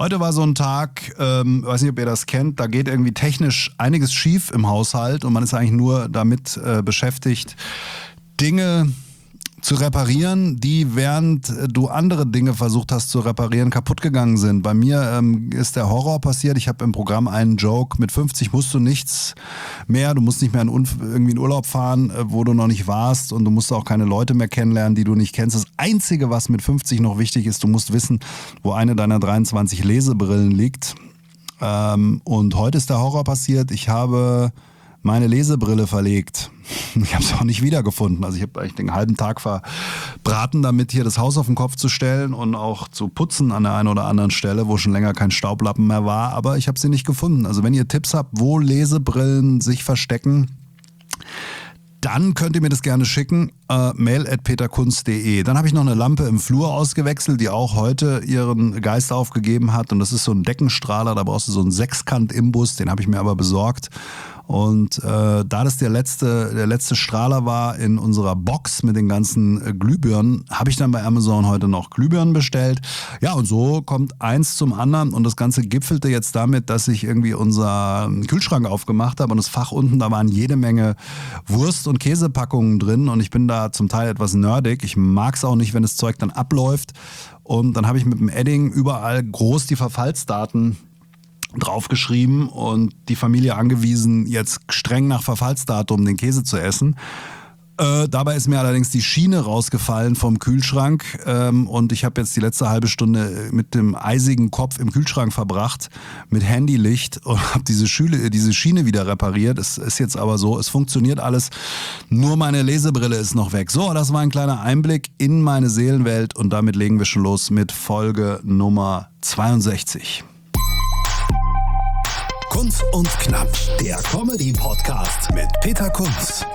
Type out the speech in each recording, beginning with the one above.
Heute war so ein Tag, weiß nicht, ob ihr das kennt, da geht irgendwie technisch einiges schief im Haushalt und man ist eigentlich nur damit beschäftigt, Dinge zu reparieren, die während du andere Dinge versucht hast zu reparieren, kaputt gegangen sind. Bei mir ist der Horror passiert. Ich habe im Programm einen Joke, mit 50 musst du nichts mehr, du musst nicht mehr irgendwie in Urlaub fahren, wo du noch nicht warst und du musst auch keine Leute mehr kennenlernen, die du nicht kennst. Das Einzige, was mit 50 noch wichtig ist, du musst wissen, wo eine deiner 23 Lesebrillen liegt. Und heute ist der Horror passiert. Ich habe meine Lesebrille verlegt. Ich habe es auch nicht wiedergefunden. Also ich habe eigentlich den halben Tag verbraten, damit hier das Haus auf den Kopf zu stellen und auch zu putzen an der einen oder anderen Stelle, wo schon länger kein Staublappen mehr war. Aber ich habe sie nicht gefunden. Also wenn ihr Tipps habt, wo Lesebrillen sich verstecken, dann könnt ihr mir das gerne schicken, mail@peterkunz.de. Dann habe ich noch eine Lampe im Flur ausgewechselt, die auch heute ihren Geist aufgegeben hat. Und das ist so ein Deckenstrahler, da brauchst du so einen Sechskant-Imbus, den habe ich mir aber besorgt. Und da das der letzte Strahler war in unserer Box mit den ganzen Glühbirnen, habe ich dann bei Amazon heute noch Glühbirnen bestellt. Ja, und so kommt eins zum anderen und das Ganze gipfelte jetzt damit, dass ich irgendwie unseren Kühlschrank aufgemacht habe und das Fach unten, da waren jede Menge Wurst- und Käsepackungen drin und ich bin da zum Teil etwas nerdig. Ich mag es auch nicht, wenn das Zeug dann abläuft. Und dann habe ich mit dem Edding überall groß die Verfallsdaten draufgeschrieben und die Familie angewiesen, jetzt streng nach Verfallsdatum den Käse zu essen. Dabei ist mir allerdings die Schiene rausgefallen vom Kühlschrank und ich habe jetzt die letzte halbe Stunde mit dem eisigen Kopf im Kühlschrank verbracht, mit Handylicht und habe diese Schiene wieder repariert. Es ist jetzt aber so, es funktioniert alles, nur meine Lesebrille ist noch weg. So, das war ein kleiner Einblick in meine Seelenwelt und damit legen wir schon los mit Folge Nummer 62. Kunz und Knapp, der Comedy-Podcast mit Peter Kunz.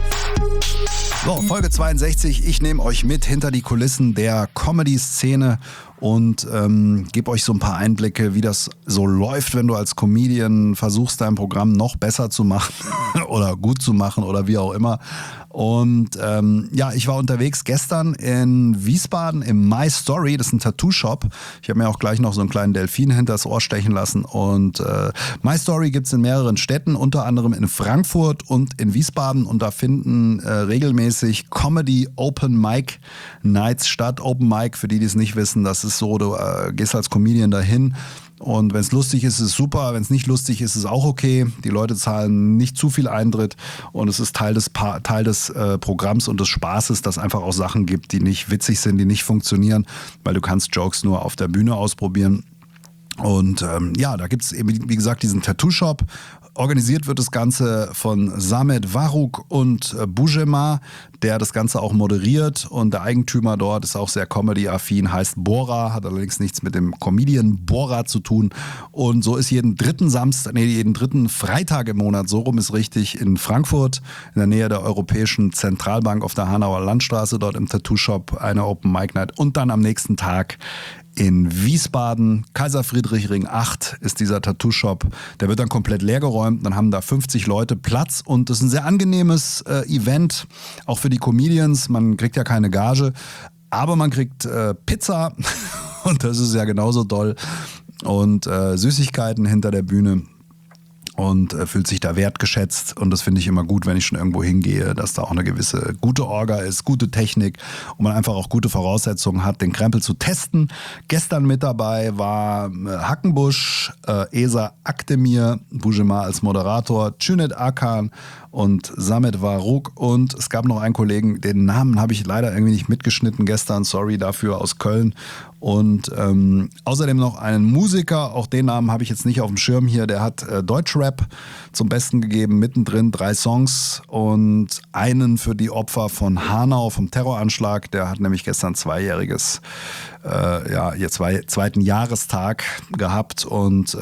So, Folge 62. Ich nehme euch mit hinter die Kulissen der Comedy-Szene und gebe euch so ein paar Einblicke, wie das so läuft, wenn du als Comedian versuchst, dein Programm noch besser zu machen oder gut zu machen oder wie auch immer. Und ja, ich war unterwegs gestern in Wiesbaden im My Story, das ist ein Tattoo-Shop. Ich habe mir auch gleich noch so einen kleinen Delfin hinter das Ohr stechen lassen. Und My Story gibt es in mehreren Städten, unter anderem in Frankfurt und in Wiesbaden. Und da finden regelmäßig Comedy Open Mic Nights statt. Open Mic, für die es nicht wissen, das ist so, du gehst als Comedian dahin. Und wenn es lustig ist, ist es super. Wenn es nicht lustig ist, ist es auch okay. Die Leute zahlen nicht zu viel Eintritt und es ist Teil des Programms und des Spaßes, dass es einfach auch Sachen gibt, die nicht witzig sind, die nicht funktionieren, weil du kannst Jokes nur auf der Bühne ausprobieren. Und ja, da gibt es eben, wie gesagt, diesen Tattoo-Shop. Organisiert wird das Ganze von Samet Faruk und Bujema, der das Ganze auch moderiert. Und der Eigentümer dort ist auch sehr Comedy-affin, heißt Bora, hat allerdings nichts mit dem Comedian Bora zu tun. Und so ist jeden dritten Freitag im Monat, so rum ist richtig, in Frankfurt, in der Nähe der Europäischen Zentralbank auf der Hanauer Landstraße, dort im Tattoo-Shop, eine Open Mic Night. Und dann am nächsten Tag in Wiesbaden, Kaiser Friedrich Ring 8 ist dieser Tattoo-Shop. Der wird dann komplett leergeräumt, dann haben da 50 Leute Platz und das ist ein sehr angenehmes Event, auch für die Comedians. Man kriegt ja keine Gage, aber man kriegt Pizza und das ist ja genauso toll und Süßigkeiten hinter der Bühne. Und fühlt sich da wertgeschätzt und das finde ich immer gut, wenn ich schon irgendwo hingehe, dass da auch eine gewisse gute Orga ist, gute Technik und man einfach auch gute Voraussetzungen hat, den Krempel zu testen. Gestern mit dabei war Hackenbusch, Esa Akdemir, Bujema als Moderator, Cüneyt Akan und Samet Faruk und es gab noch einen Kollegen, den Namen habe ich leider irgendwie nicht mitgeschnitten gestern, sorry dafür, aus Köln. Und außerdem noch einen Musiker, auch den Namen habe ich jetzt nicht auf dem Schirm hier, der hat Deutschrap zum Besten gegeben, mittendrin 3 Songs und einen für die Opfer von Hanau vom Terroranschlag, der hat nämlich gestern zweijähriges, zweiten Jahrestag gehabt und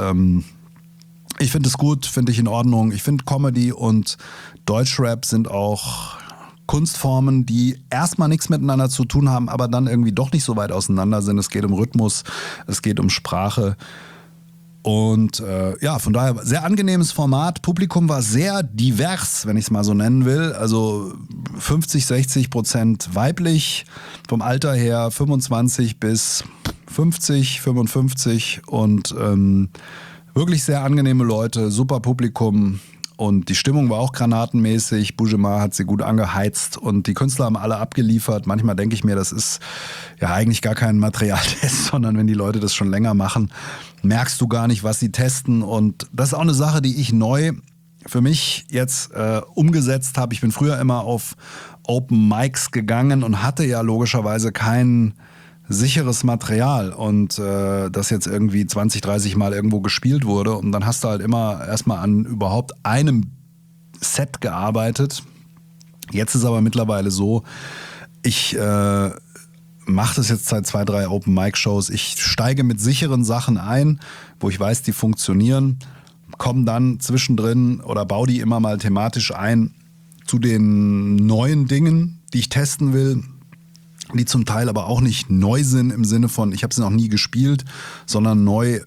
ich finde es gut, finde ich in Ordnung. Ich finde Comedy und Deutschrap sind auch Kunstformen, die erstmal nichts miteinander zu tun haben, aber dann irgendwie doch nicht so weit auseinander sind. Es geht um Rhythmus, es geht um Sprache. Und ja, von daher sehr angenehmes Format. Publikum war sehr divers, wenn ich es mal so nennen will. Also 50-60% weiblich, vom Alter her 25 bis 50, 55 und wirklich sehr angenehme Leute, super Publikum. Und die Stimmung war auch granatenmäßig. Bougemat hat sie gut angeheizt und die Künstler haben alle abgeliefert. Manchmal denke ich mir, das ist ja eigentlich gar kein Materialtest, sondern wenn die Leute das schon länger machen, merkst du gar nicht, was sie testen. Und das ist auch eine Sache, die ich neu für mich jetzt umgesetzt habe. Ich bin früher immer auf Open Mics gegangen und hatte ja logischerweise kein sicheres Material und das jetzt irgendwie 20, 30 Mal irgendwo gespielt wurde und dann hast du halt immer erstmal an überhaupt einem Set gearbeitet. Jetzt ist aber mittlerweile so, ich mache das jetzt seit 2, 3 Open-Mic-Shows. Ich steige mit sicheren Sachen ein, wo ich weiß, die funktionieren, komme dann zwischendrin oder baue die immer mal thematisch ein zu den neuen Dingen, die ich testen will, die zum Teil aber auch nicht neu sind im Sinne von, ich habe sie noch nie gespielt, sondern neu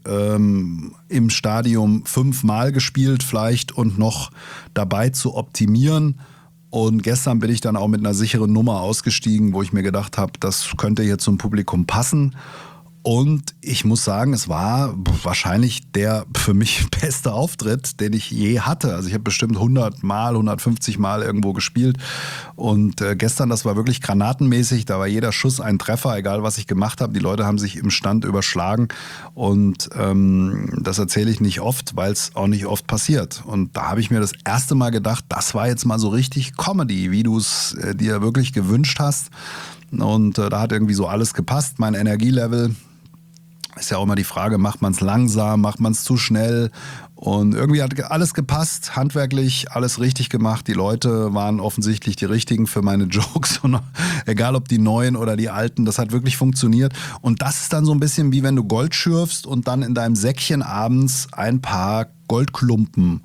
im Stadium 5-mal gespielt vielleicht und noch dabei zu optimieren. Und gestern bin ich dann auch mit einer sicheren Nummer ausgestiegen, wo ich mir gedacht habe, das könnte jetzt zum Publikum passen. Und ich muss sagen, es war wahrscheinlich der für mich beste Auftritt, den ich je hatte. Also ich habe bestimmt 100 Mal, 150 Mal irgendwo gespielt. Und gestern, das war wirklich granatenmäßig. Da war jeder Schuss ein Treffer, egal was ich gemacht habe. Die Leute haben sich im Stand überschlagen. Und das erzähle ich nicht oft, weil es auch nicht oft passiert. Und da habe ich mir das erste Mal gedacht, das war jetzt mal so richtig Comedy, wie du es dir wirklich gewünscht hast. Und da hat irgendwie so alles gepasst. Mein Energielevel ist ja auch immer die Frage, macht man es langsam, macht man es zu schnell? Und irgendwie hat alles gepasst, handwerklich, alles richtig gemacht. Die Leute waren offensichtlich die richtigen für meine Jokes. Und egal ob die neuen oder die alten, das hat wirklich funktioniert. Und das ist dann so ein bisschen wie wenn du Gold schürfst und dann in deinem Säckchen abends ein paar Goldklumpen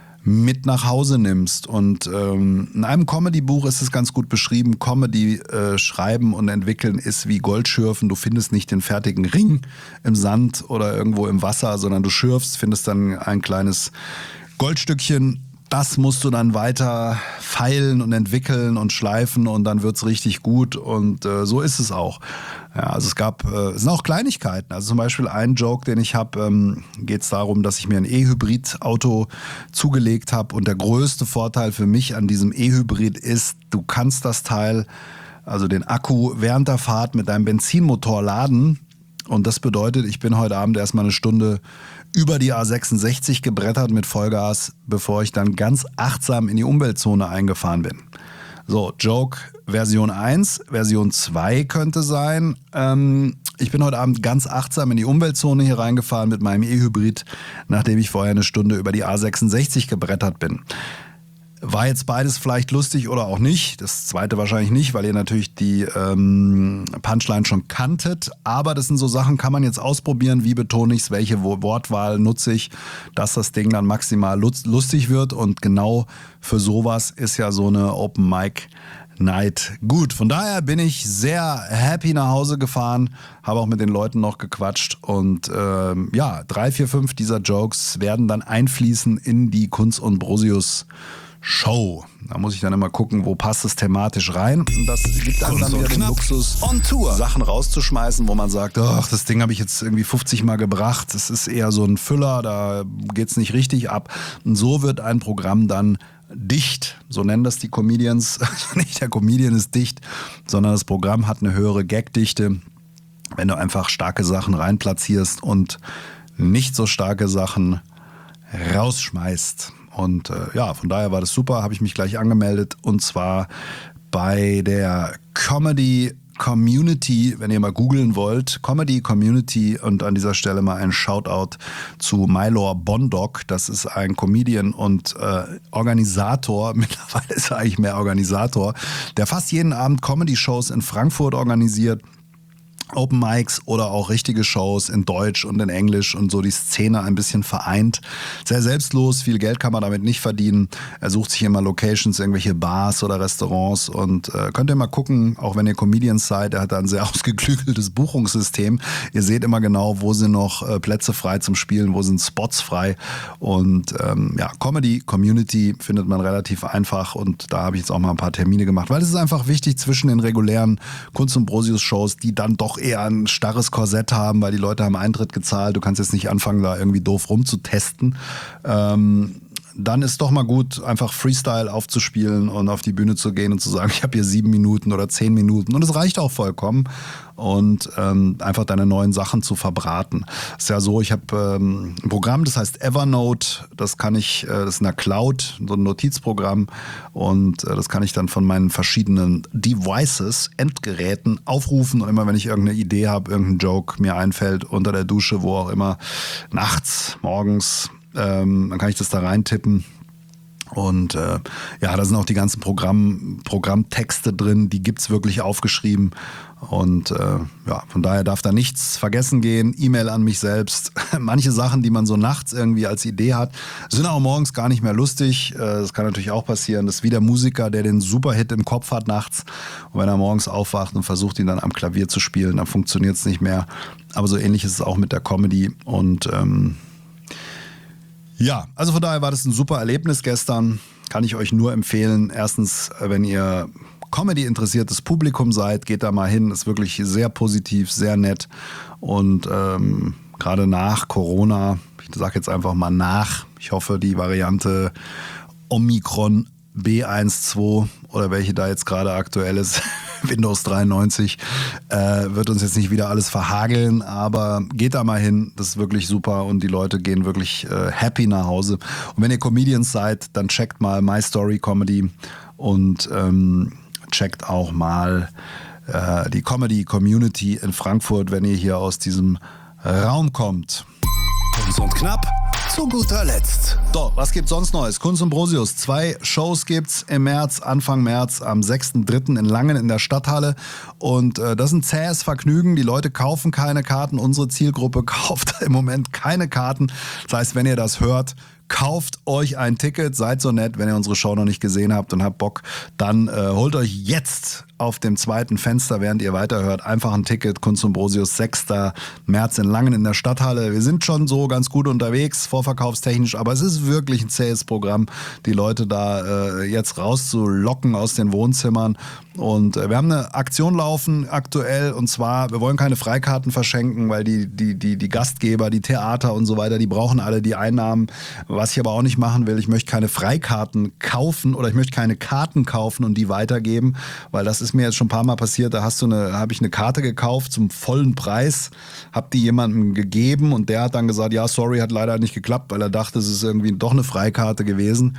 mit nach Hause nimmst. Und in einem Comedy-Buch ist es ganz gut beschrieben, Comedy schreiben und entwickeln ist wie Goldschürfen. Du findest nicht den fertigen Ring im Sand oder irgendwo im Wasser, sondern du schürfst, findest dann ein kleines Goldstückchen. Das musst du dann weiter feilen und entwickeln und schleifen und dann wird's richtig gut und so ist es auch. Ja, also es sind auch Kleinigkeiten. Also zum Beispiel ein Joke, den ich habe, geht es darum, dass ich mir ein E-Hybrid-Auto zugelegt habe und der größte Vorteil für mich an diesem E-Hybrid ist, du kannst das Teil, also den Akku während der Fahrt mit deinem Benzinmotor laden und das bedeutet, ich bin heute Abend erstmal eine Stunde über die A66 gebrettert mit Vollgas, bevor ich dann ganz achtsam in die Umweltzone eingefahren bin. So, Joke Version 1, Version 2 könnte sein. Ich bin heute Abend ganz achtsam in die Umweltzone hier reingefahren mit meinem E-Hybrid, nachdem ich vorher eine Stunde über die A66 gebrettert bin. War jetzt beides vielleicht lustig oder auch nicht. Das zweite wahrscheinlich nicht, weil ihr natürlich die Punchline schon kanntet. Aber das sind so Sachen, kann man jetzt ausprobieren. Wie betone ich es? Welche Wortwahl nutze ich, dass das Ding dann maximal lustig wird? Und genau für sowas ist ja so eine Open Mic Night gut. Von daher bin ich sehr happy nach Hause gefahren, habe auch mit den Leuten noch gequatscht und 3, 4, 5 dieser Jokes werden dann einfließen in die Kunz und Brosius Show. Da muss ich dann immer gucken, wo passt es thematisch rein. Und das gibt einem dann wieder den Luxus, Sachen rauszuschmeißen, wo man sagt, ach, das Ding habe ich jetzt irgendwie 50 Mal gebracht. Das ist eher so ein Füller, da geht's nicht richtig ab. Und so wird ein Programm dann dicht. So nennen das die Comedians. Nicht der Comedian ist dicht, sondern das Programm hat eine höhere Gagdichte. Wenn du einfach starke Sachen reinplatzierst und nicht so starke Sachen rausschmeißt. Und von daher war das super, habe ich mich gleich angemeldet und zwar bei der Comedy Community, wenn ihr mal googeln wollt, Comedy Community und an dieser Stelle mal ein Shoutout zu Mylor Bondoc, das ist ein Comedian und Organisator, mittlerweile ist er eigentlich mehr Organisator, der fast jeden Abend Comedy-Shows in Frankfurt organisiert. Open Mics oder auch richtige Shows in Deutsch und in Englisch und so die Szene ein bisschen vereint. Sehr selbstlos, viel Geld kann man damit nicht verdienen. Er sucht sich immer Locations, irgendwelche Bars oder Restaurants und könnt ihr mal gucken, auch wenn ihr Comedians seid, er hat da ein sehr ausgeklügeltes Buchungssystem. Ihr seht immer genau, wo sind noch Plätze frei zum Spielen, wo sind Spots frei und Comedy Community findet man relativ einfach und da habe ich jetzt auch mal ein paar Termine gemacht, weil es ist einfach wichtig zwischen den regulären Kunst- und Brosius-Shows, die dann doch eher ein starres Korsett haben, weil die Leute haben Eintritt gezahlt. Du kannst jetzt nicht anfangen, da irgendwie doof rumzutesten. Dann ist doch mal gut, einfach Freestyle aufzuspielen und auf die Bühne zu gehen und zu sagen, ich habe hier 7 Minuten oder 10 Minuten und es reicht auch vollkommen und einfach deine neuen Sachen zu verbraten. Ist ja so, ich habe ein Programm, das heißt Evernote, das ist in der Cloud, so ein Notizprogramm und das kann ich dann von meinen verschiedenen Devices, Endgeräten aufrufen und immer wenn ich irgendeine Idee habe, irgendein Joke mir einfällt, unter der Dusche, wo auch immer, nachts, morgens, dann kann ich das da reintippen und da sind auch die ganzen Programmtexte drin, die gibt's wirklich aufgeschrieben und von daher darf da nichts vergessen gehen. E-Mail an mich selbst. Manche Sachen, die man so nachts irgendwie als Idee hat, sind auch morgens gar nicht mehr lustig. Das kann natürlich auch passieren. Das ist wie der Musiker, der den Superhit im Kopf hat nachts und wenn er morgens aufwacht und versucht, ihn dann am Klavier zu spielen, dann funktioniert's nicht mehr. Aber so ähnlich ist es auch mit der Comedy und also von daher war das ein super Erlebnis gestern. Kann ich euch nur empfehlen. Erstens, wenn ihr Comedy-interessiertes Publikum seid, geht da mal hin. Ist wirklich sehr positiv, sehr nett. Und gerade nach Corona, ich sage jetzt einfach mal nach, ich hoffe, die Variante Omikron B1.2 oder welche da jetzt gerade aktuell ist, Windows 93, wird uns jetzt nicht wieder alles verhageln, aber geht da mal hin, das ist wirklich super und die Leute gehen wirklich happy nach Hause. Und wenn ihr Comedians seid, dann checkt mal My Story Comedy und checkt auch mal die Comedy Community in Frankfurt, wenn ihr hier aus diesem Raum kommt. Kunz und Knapp zu guter Letzt. So, was gibt's sonst Neues? Kunz und Brosius, 2 Shows gibt's im März, Anfang März, am 6.3. in Langen in der Stadthalle. Und das ist ein zähes Vergnügen. Die Leute kaufen keine Karten. Unsere Zielgruppe kauft im Moment keine Karten. Das heißt, wenn ihr das hört, kauft euch ein Ticket. Seid so nett, wenn ihr unsere Show noch nicht gesehen habt und habt Bock, dann holt euch jetzt auf dem zweiten Fenster, während ihr weiterhört, einfach ein Ticket. Kunz und Brosius, 6. März in Langen in der Stadthalle. Wir sind schon so ganz gut unterwegs, vorverkaufstechnisch, aber es ist wirklich ein zähes Programm, die Leute da jetzt rauszulocken aus den Wohnzimmern. Und wir haben eine Aktion laufen aktuell und zwar, wir wollen keine Freikarten verschenken, weil die Gastgeber, die Theater und so weiter, die brauchen alle die Einnahmen. Was ich aber auch nicht machen will, ich möchte keine Freikarten kaufen oder ich möchte keine Karten kaufen und die weitergeben, weil das ist mir jetzt schon ein paar Mal passiert, da habe ich eine Karte gekauft zum vollen Preis, habe die jemandem gegeben und der hat dann gesagt, ja sorry, hat leider nicht geklappt, weil er dachte, es ist irgendwie doch eine Freikarte gewesen.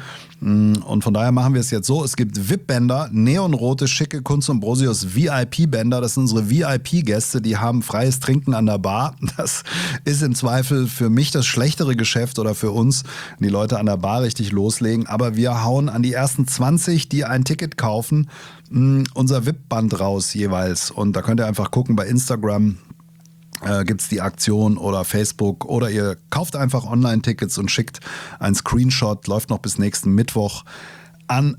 Und von daher machen wir es jetzt so, es gibt VIP-Bänder, neonrote, schicke Kunz und Brosius VIP-Bänder, das sind unsere VIP-Gäste, die haben freies Trinken an der Bar. Das ist im Zweifel für mich das schlechtere Geschäft oder für uns, die Leute an der Bar richtig loslegen, aber wir hauen an die ersten 20, die ein Ticket kaufen, unser VIP-Band raus jeweils und da könnt ihr einfach gucken bei Instagram, gibt's die Aktion oder Facebook oder ihr kauft einfach Online-Tickets und schickt einen Screenshot, läuft noch bis nächsten Mittwoch an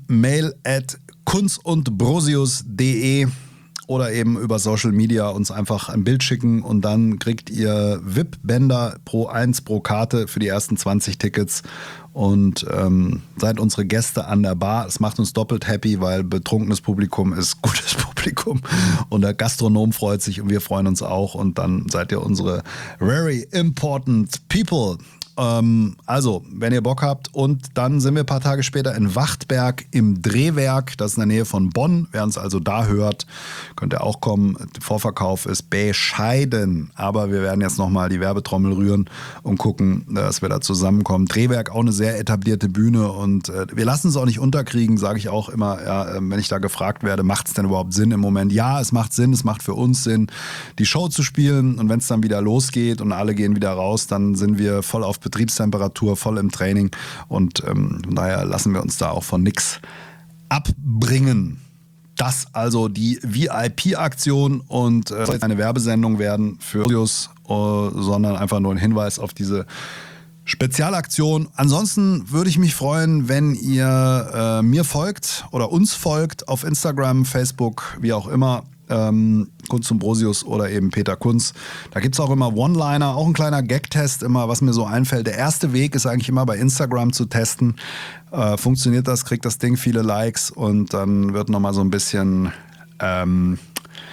mail@kunzundbrosius.de oder eben über Social Media uns einfach ein Bild schicken und dann kriegt ihr VIP-Bänder pro Karte für die ersten 20 Tickets und seid unsere Gäste an der Bar. Es macht uns doppelt happy, weil betrunkenes Publikum ist gutes Publikum und der Gastronom freut sich und wir freuen uns auch und dann seid ihr unsere very important people. Also, wenn ihr Bock habt und dann sind wir ein paar Tage später in Wachtberg im Drehwerk, das ist in der Nähe von Bonn. Wer uns also da hört, könnt ihr auch kommen. Der Vorverkauf ist bescheiden, aber wir werden jetzt nochmal die Werbetrommel rühren und gucken, dass wir da zusammenkommen. Drehwerk auch eine sehr etablierte Bühne und wir lassen es auch nicht unterkriegen, sage ich auch immer, wenn ich da gefragt werde, macht es denn überhaupt Sinn im Moment? Ja, es macht Sinn, es macht für uns Sinn, die Show zu spielen und wenn es dann wieder losgeht und alle gehen wieder raus, dann sind wir voll auf Betriebstemperatur, voll im Training und von daher lassen wir uns da auch von nix abbringen. Das also die VIP-Aktion und soll jetzt eine Werbesendung werden für Brosius, sondern einfach nur ein Hinweis auf diese Spezialaktion. Ansonsten würde ich mich freuen, wenn ihr mir folgt oder uns folgt auf Instagram, Facebook, wie auch immer. Kunz und Brosius oder eben Peter Kunz. Da gibt es auch immer One-Liner, auch ein kleiner Gag-Test immer, was mir so einfällt. Der erste Weg ist eigentlich immer bei Instagram zu testen. Funktioniert das, kriegt das Ding viele Likes und dann wird nochmal so ein bisschen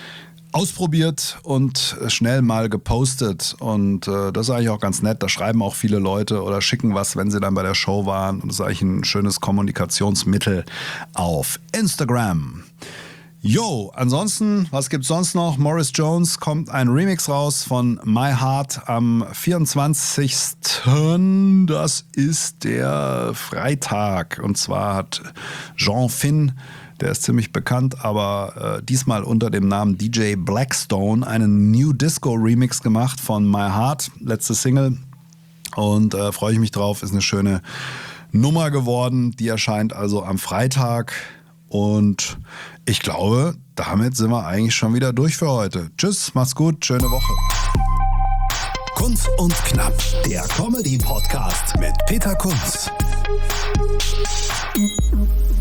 ausprobiert und schnell mal gepostet und das ist eigentlich auch ganz nett. Da schreiben auch viele Leute oder schicken was, wenn sie dann bei der Show waren und das ist eigentlich ein schönes Kommunikationsmittel auf Instagram. Jo, ansonsten, was gibt's sonst noch? Morris Jones kommt ein Remix raus von My Heart am 24. Das ist der Freitag und zwar hat Jean Finn, der ist ziemlich bekannt, aber diesmal unter dem Namen DJ Blackstone einen New Disco Remix gemacht von My Heart, letzte Single. Und freue ich mich drauf, ist eine schöne Nummer geworden. Die erscheint also am Freitag. Und ich glaube, damit sind wir eigentlich schon wieder durch für heute. Tschüss, macht's gut, schöne Woche. Kunz und Knapp, der Comedy-Podcast mit Peter Kunz.